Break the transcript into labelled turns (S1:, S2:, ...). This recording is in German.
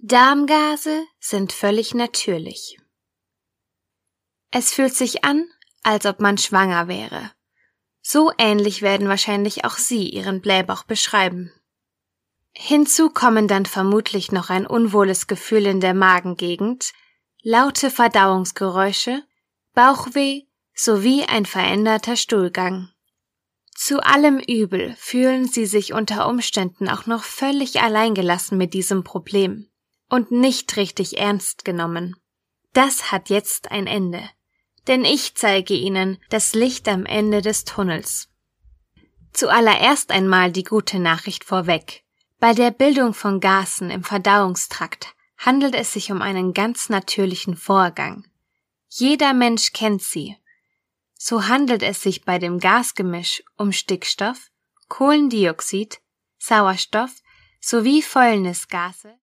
S1: Darmgase sind völlig natürlich. Es fühlt sich an, als ob man schwanger wäre. So ähnlich werden wahrscheinlich auch Sie Ihren Blähbauch beschreiben. Hinzu kommen dann vermutlich noch ein unwohles Gefühl in der Magengegend, laute Verdauungsgeräusche, Bauchweh sowie ein veränderter Stuhlgang. Zu allem Übel fühlen Sie sich unter Umständen auch noch völlig alleingelassen mit diesem Problem und nicht richtig ernst genommen. Das hat jetzt ein Ende, denn ich zeige Ihnen das Licht am Ende des Tunnels. Zuallererst einmal die gute Nachricht vorweg. Bei der Bildung von Gasen im Verdauungstrakt handelt es sich um einen ganz natürlichen Vorgang. Jeder Mensch kennt sie. So handelt es sich bei dem Gasgemisch um Stickstoff, Kohlendioxid, Sauerstoff sowie Fäulnisgase